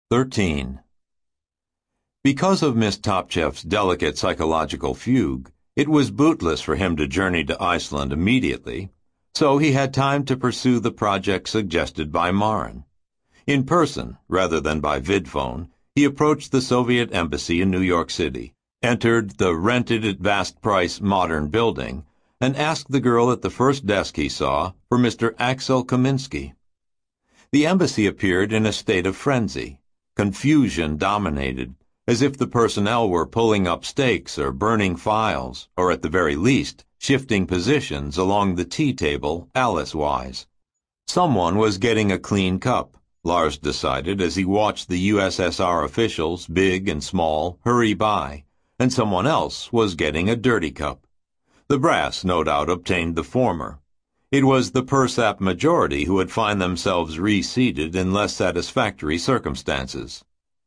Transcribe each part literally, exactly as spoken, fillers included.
thirteen. Because of Miss Topcheff's delicate psychological fugue, it was bootless for him to journey to Iceland immediately, so he had time to pursue the project suggested by Maren. In person, rather than by vidphone, he approached the Soviet embassy in New York City, entered the rented at vast price modern building, and asked the girl at the first desk he saw for Mister Axel Kaminsky. The embassy appeared in a state of frenzy. Confusion dominated, as if the personnel were pulling up stakes or burning files, or at the very least, shifting positions along the tea table Alice-wise. Someone was getting a clean cup, Lars decided as he watched the U S S R officials, big and small, hurry by, and someone else was getting a dirty cup. The brass, no doubt, obtained the former. It was the PERSAP majority who would find themselves reseated in less satisfactory circumstances.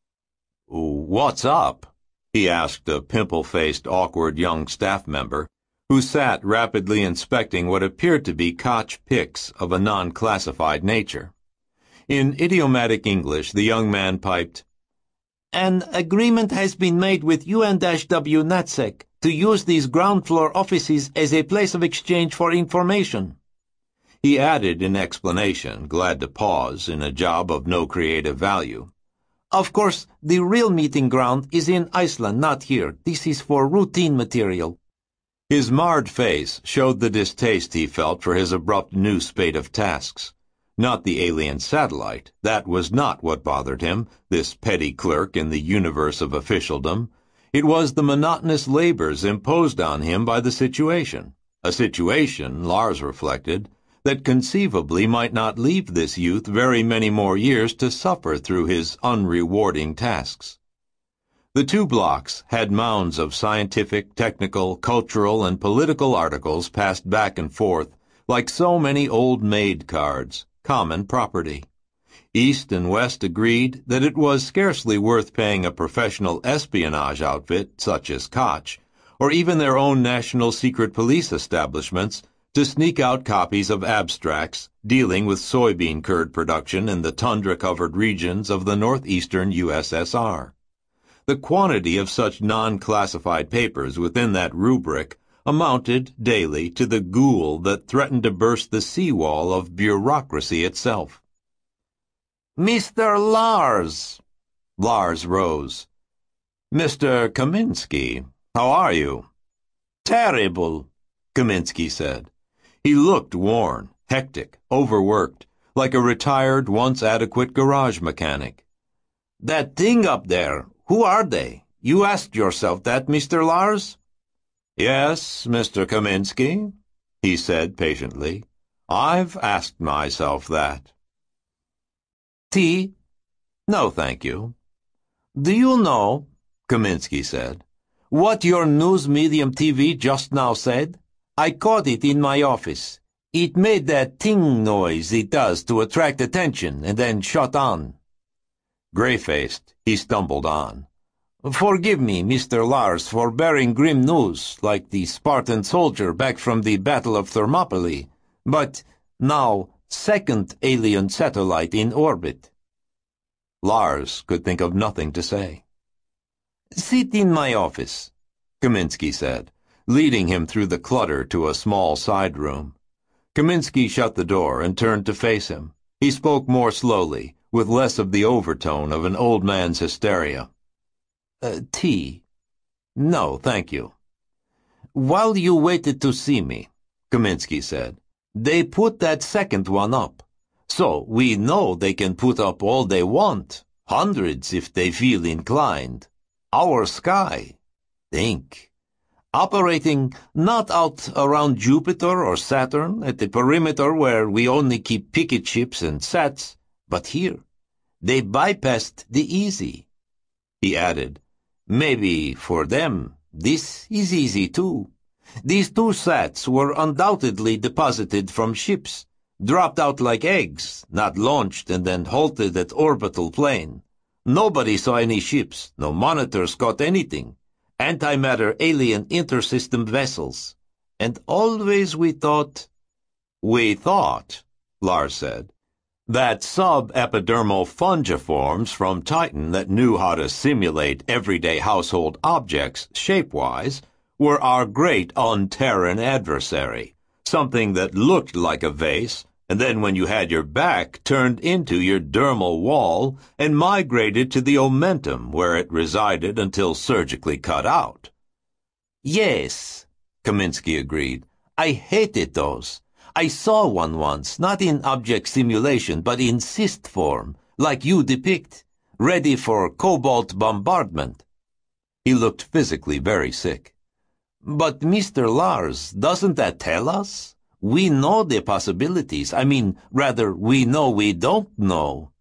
"What's up?" he asked a pimple-faced, awkward young staff member, who sat rapidly inspecting what appeared to be Koch pics of a non-classified nature. In idiomatic English, the young man piped, "An agreement has been made with U N W NatSec to use these ground-floor offices as a place of exchange for information." He added in explanation, glad to pause in a job of no creative value. "Of course, the real meeting ground is in Iceland, not here. This is for routine material." His marred face showed the distaste he felt for his abrupt new spate of tasks. Not the alien satellite. That was not what bothered him, this petty clerk in the universe of officialdom. It was the monotonous labors imposed on him by the situation. A situation, Lars reflected, that conceivably might not leave this youth very many more years to suffer through his unrewarding tasks. The two blocks had mounds of scientific, technical, cultural, and political articles passed back and forth like so many old maid cards, common property. East and West agreed that it was scarcely worth paying a professional espionage outfit such as Koch, or even their own national secret police establishments, to sneak out copies of abstracts dealing with soybean curd production in the tundra-covered regions of the northeastern U S S R. The quantity of such non-classified papers within that rubric amounted daily to the ghoul that threatened to burst the seawall of bureaucracy itself. "Mister Lars!" Lars rose. "Mister Kaminsky, how are you?" "Terrible," Kaminsky said. He looked worn, hectic, overworked, like a retired, once-adequate garage mechanic. "That thing up there, who are they? You asked yourself that, Mister Lars?" "Yes, Mister Kaminsky," he said patiently. "I've asked myself that." "Tea?" "No, thank you." "Do you know," Kaminsky said, "what your news medium T V just now said? I caught it in my office. It made that ting noise it does to attract attention and then shut on." Gray-faced, he stumbled on. "Forgive me, Mister Lars, for bearing grim news, like the Spartan soldier back from the Battle of Thermopylae, but now second alien satellite in orbit." Lars could think of nothing to say. "Sit in my office," Kaminsky said, leading him through the clutter to a small side room. Kaminsky shut the door and turned to face him. He spoke more slowly, with less of the overtone of an old man's hysteria. Uh, tea? No, thank you." "While you waited to see me," Kaminsky said, "they put that second one up. So we know they can put up all they want, hundreds if they feel inclined. Our sky. Think. Operating not out around Jupiter or Saturn at the perimeter where we only keep picket ships and sats, but here. They bypassed the easy." He added, "Maybe for them, this is easy too. These two sats were undoubtedly deposited from ships, dropped out like eggs, not launched and then halted at orbital plane. Nobody saw any ships, no monitors caught anything. Antimatter alien intersystem vessels. And always we thought—" "We thought," Lars said, that sub-epidermal fungiforms from Titan that knew how to simulate everyday household objects shape-wise were our great unterran adversary, something that looked like a vase, and then when you had your back turned into your dermal wall and migrated to the omentum where it resided until surgically cut out. Yes, Kaminsky agreed. I hated those. I saw one once, not in object simulation, but in cyst form, like you depict, ready for cobalt bombardment. He looked physically very sick. But Mister Lars, doesn't that tell us? We know the possibilities. I mean, rather, we know we don't know.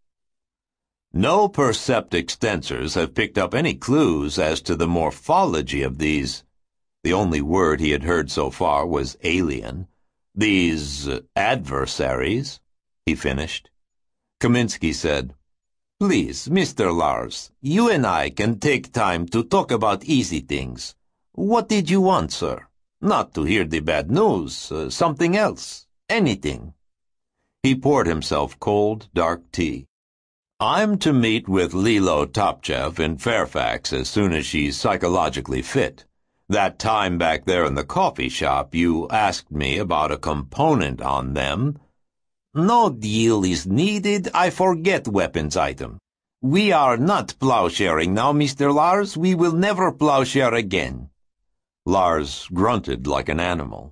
No percept extensors have picked up any clues as to the morphology of these. The only word he had heard so far was alien. These uh, adversaries, he finished. Kaminsky said, Please, Mister Lars, you and I can take time to talk about easy things. What did you want, sir? Not to hear the bad news, uh, something else, anything. He poured himself cold, dark tea. I'm to meet with Lilo Topchev in Fairfax as soon as she's psychologically fit. That time back there in the coffee shop, you asked me about a component on them. No deal is needed. I forget weapons item. We are not plowsharing now, Mister Lars. We will never plowshare again. Lars grunted like an animal.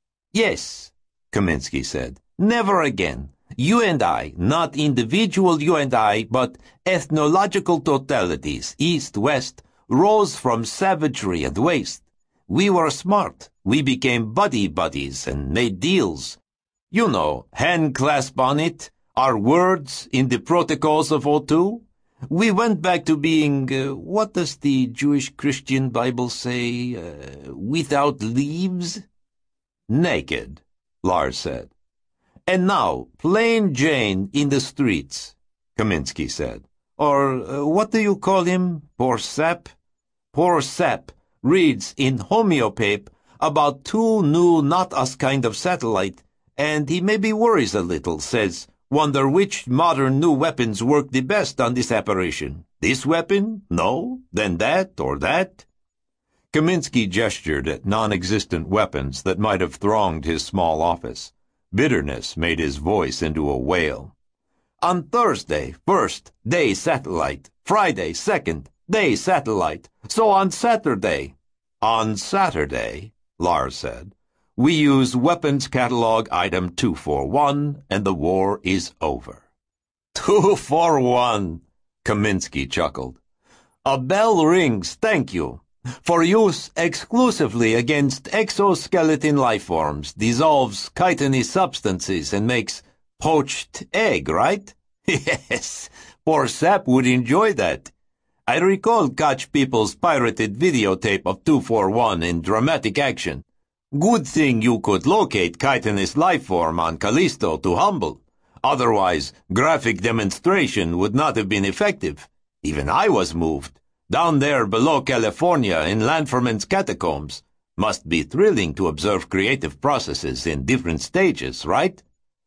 Yes, Kaminsky said. Never again. You and I, not individual you and I, but ethnological totalities, east, west, rose from savagery and waste. We were smart. We became buddy-buddies and made deals. You know, hand clasp on it, our words in the protocols of O two. We went back to being, uh, what does the Jewish Christian Bible say, uh, without leaves? Naked, Lars said. And now, plain Jane in the streets, Kaminsky said. Or, uh, what do you call him? Poor sap? Poor sap reads in Homeopape about two new not-us kind of satellite, and he maybe worries a little, says, wonder which modern new weapons work the best on this apparition. This weapon? No? Then that or that? Kaminsky gestured at non-existent weapons that might have thronged his small office. Bitterness made his voice into a wail. On Thursday, first, day satellite. Friday, second, day satellite. So on Saturday. On Saturday, Lars said, we use weapons catalog item two forty-one, and the war is over. Two for one, Kaminsky chuckled. A bell rings, thank you. For use exclusively against exoskeleton lifeforms, dissolves chitinous substances and makes poached egg, right? Yes, poor Sap would enjoy that. I recall Koch People's pirated videotape of two forty-one in dramatic action. Good thing you could locate chitinous lifeform on Callisto to Humble. Otherwise, graphic demonstration would not have been effective. Even I was moved. Down there below California in Lanferman's catacombs. Must be thrilling to observe creative processes in different stages, right?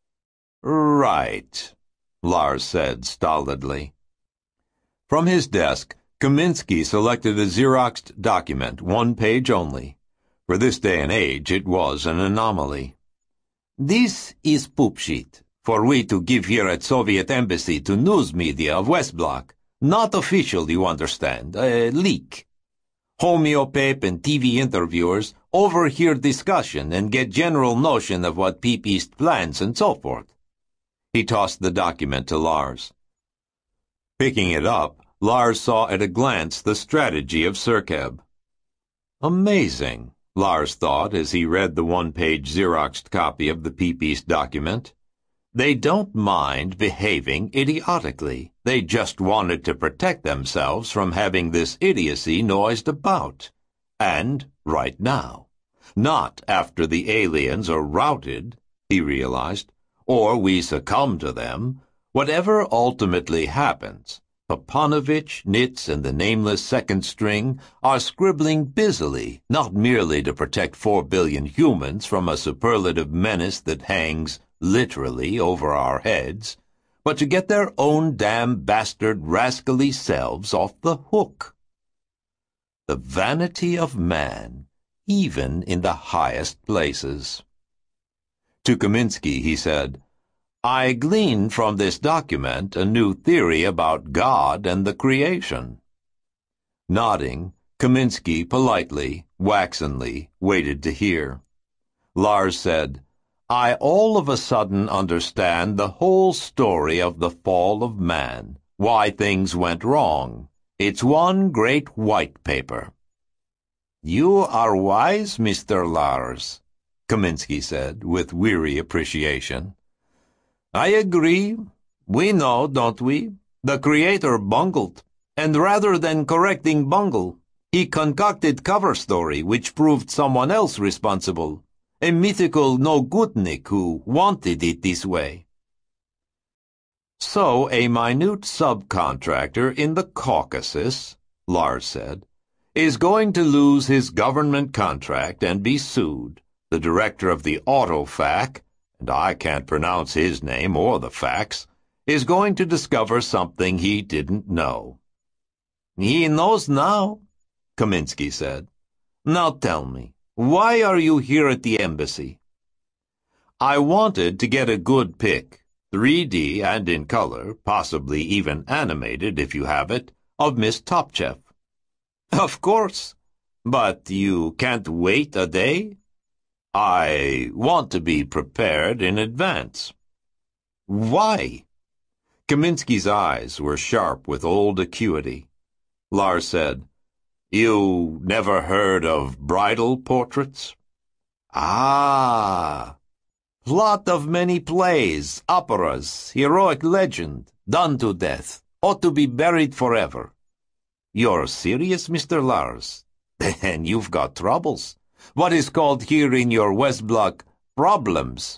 Right, Lars said stolidly. From his desk, Kaminsky selected a Xeroxed document, one page only. For this day and age, it was an anomaly. This is poop sheet, for we to give here at Soviet Embassy to news media of West Block. Not official, you understand, a leak. Homeopape and T V interviewers overhear discussion and get general notion of what Peep East plans and so forth. He tossed the document to Lars. Picking it up, Lars saw at a glance the strategy of Serkeb. Amazing, Lars thought as he read the one-page Xeroxed copy of the Peep East document. They don't mind behaving idiotically. They just wanted to protect themselves from having this idiocy noised about. And right now. Not after the aliens are routed, he realized, or we succumb to them. Whatever ultimately happens, Papanovich, Nitz, and the nameless second string are scribbling busily, not merely to protect four billion humans from a superlative menace that hangs literally over our heads, but to get their own damn bastard rascally selves off the hook. The vanity of man, even in the highest places. To Kaminsky he said, I glean from this document a new theory about God and the creation. Nodding, Kaminsky politely, waxenly, waited to hear. Lars said, I all of a sudden understand the whole story of the fall of man, why things went wrong. It's one great white paper. You are wise, Mister Lars, Kaminsky said, with weary appreciation. I agree. We know, don't we? The Creator bungled, and rather than correcting bungle, he concocted cover story which proved someone else responsible, a mythical no-goodnik who wanted it this way. So a minute subcontractor in the Caucasus, Lars said, is going to lose his government contract and be sued. The director of the Autofac, and I can't pronounce his name or the facts, is going to discover something he didn't know. He knows now, Kaminsky said. Now tell me, why are you here at the embassy? I wanted to get a good pic, three D and in color, possibly even animated if you have it, of Miss Topchev. Of course, but you can't wait a day? I want to be prepared in advance. Why? Kaminsky's eyes were sharp with old acuity. Lars said, You never heard of bridal portraits? Ah, plot of many plays, operas, heroic legend, done to death, ought to be buried forever. You're serious, Mister Lars? Then you've got troubles. What is called here in your West Block problems.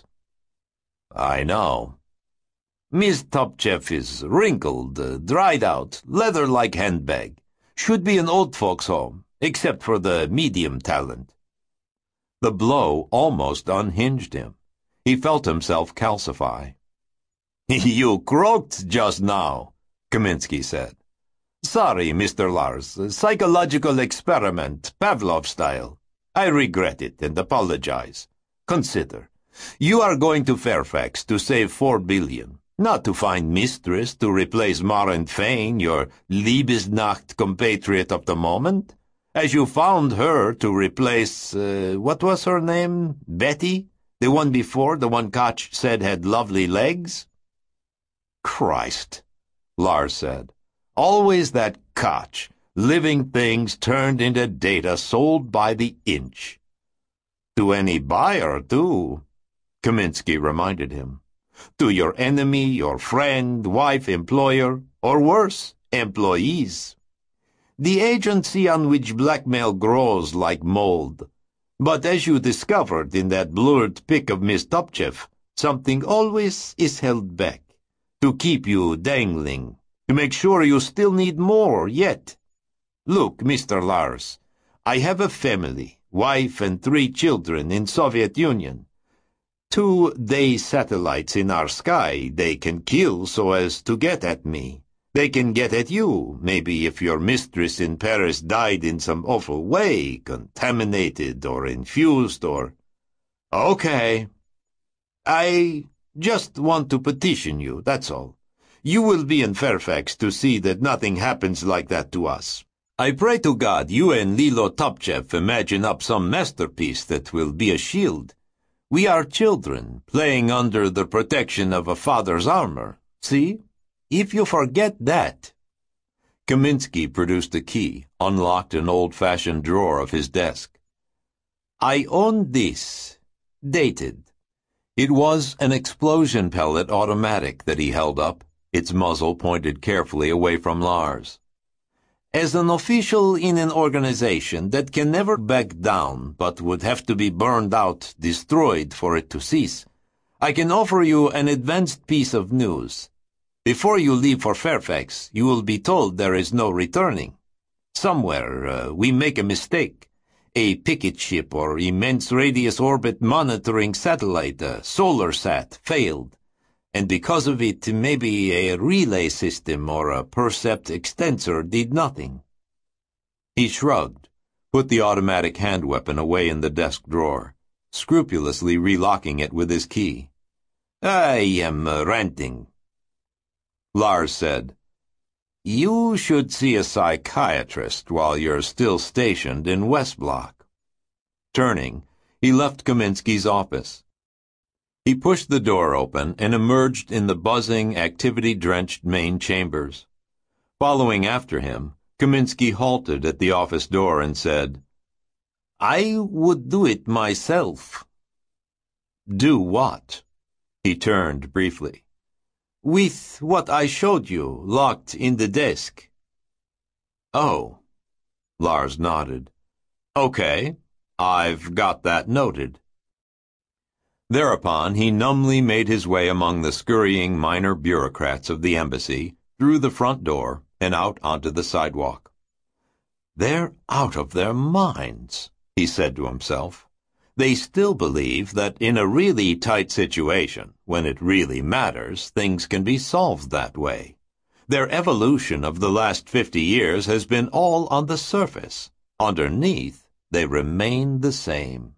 I know. Miss Topchev is wrinkled, uh, dried out, leather-like handbag. Should be an old folks' home, except for the medium talent. The blow almost unhinged him. He felt himself calcify. You croaked just now, Kaminsky said. Sorry, Mister Lars, psychological experiment, Pavlov style. I regret it and apologize. Consider, you are going to Fairfax to save four billion, not to find mistress to replace Maren Fane, your Liebesnacht compatriot of the moment, as you found her to replace, uh, what was her name, Betty? The one before, the one Koch said had lovely legs? Christ, Lars said. Always that Koch, living things turned into data sold by the inch. To any buyer, too, Kaminsky reminded him. To your enemy, your friend, wife, employer, or worse, employees. The agency on which blackmail grows like mold. But as you discovered in that blurred pic of Miss Topchev, something always is held back, to keep you dangling, to make sure you still need more yet. Look, Mister Lars, I have a family, wife and three children in Soviet Union. Two day satellites in our sky they can kill so as to get at me. They can get at you, maybe if your mistress in Paris died in some awful way, contaminated or infused or... Okay. I just want to petition you, that's all. You will be in Fairfax to see that nothing happens like that to us. I pray to God you and Lilo Topchev imagine up some masterpiece that will be a shield. We are children, playing under the protection of a father's armor. See? If you forget that... Kaminsky produced a key, unlocked an old-fashioned drawer of his desk. I own this. Dated. It was an explosion pellet automatic that he held up, its muzzle pointed carefully away from Lars. As an official in an organization that can never back down but would have to be burned out, destroyed for it to cease, I can offer you an advanced piece of news. Before you leave for Fairfax, you will be told there is no returning. Somewhere uh, we make a mistake. A picket ship or immense radius orbit monitoring satellite, a solar sat, failed. And because of it, maybe a relay system or a percept extensor did nothing. He shrugged, put the automatic hand weapon away in the desk drawer, scrupulously relocking it with his key. I am uh, ranting. Lars said, You should see a psychiatrist while you're still stationed in West Block. Turning, he left Kaminsky's office. He pushed the door open and emerged in the buzzing, activity-drenched main chambers. Following after him, Kaminsky halted at the office door and said, I would do it myself. Do what? He turned briefly. With what I showed you, locked in the desk. Oh. Lars nodded. Okay, I've got that noted. Thereupon he numbly made his way among the scurrying minor bureaucrats of the embassy, through the front door, and out onto the sidewalk. They're out of their minds, he said to himself. They still believe that in a really tight situation, when it really matters, things can be solved that way. Their evolution of the last fifty years has been all on the surface. Underneath, they remain the same.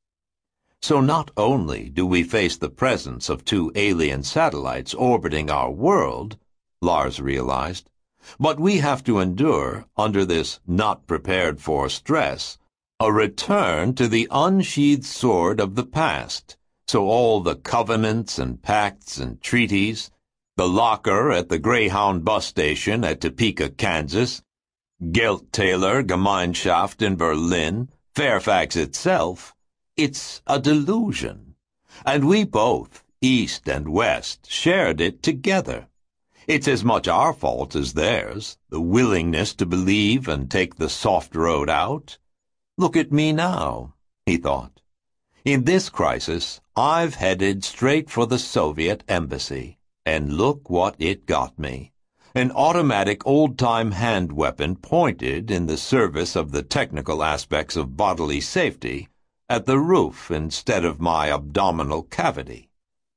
So not only do we face the presence of two alien satellites orbiting our world, Lars realized, but we have to endure, under this not-prepared-for stress, a return to the unsheathed sword of the past, so all the covenants and pacts and treaties, the locker at the Greyhound bus station at Topeka, Kansas, Gelttaler Gemeinschaft in Berlin, Fairfax itself, it's a delusion. And we both, East and West, shared it together. It's as much our fault as theirs, the willingness to believe and take the soft road out. Look at me now, he thought. In this crisis, I've headed straight for the Soviet embassy, and look what it got me. An automatic old-time hand weapon pointed in the service of the technical aspects of bodily safety at the roof instead of my abdominal cavity.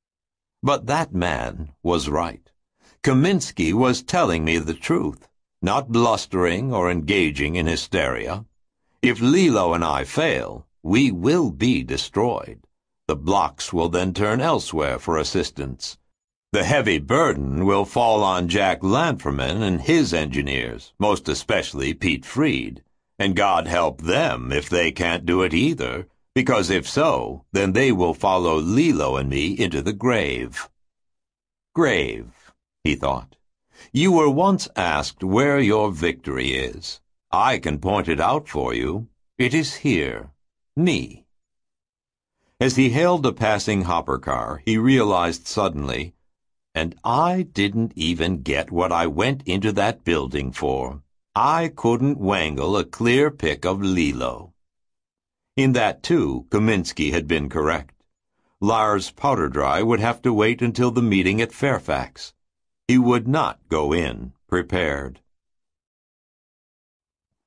But that man was right. Kaminsky was telling me the truth, not blustering or engaging in hysteria. If Lilo and I fail, we will be destroyed. The blocks will then turn elsewhere for assistance. The heavy burden will fall on Jack Lanferman and his engineers, most especially Pete Freed. And God help them if they can't do it either, because if so, then they will follow Lilo and me into the grave. Grave. He thought. You were once asked where your victory is. I can point it out for you. It is here. Me. As he hailed a passing hopper car, he realized suddenly, and I didn't even get what I went into that building for. I couldn't wangle a clear pick of Lilo. In that, too, Kaminsky had been correct. Lars Powderdry would have to wait until the meeting at Fairfax. He would not go in prepared.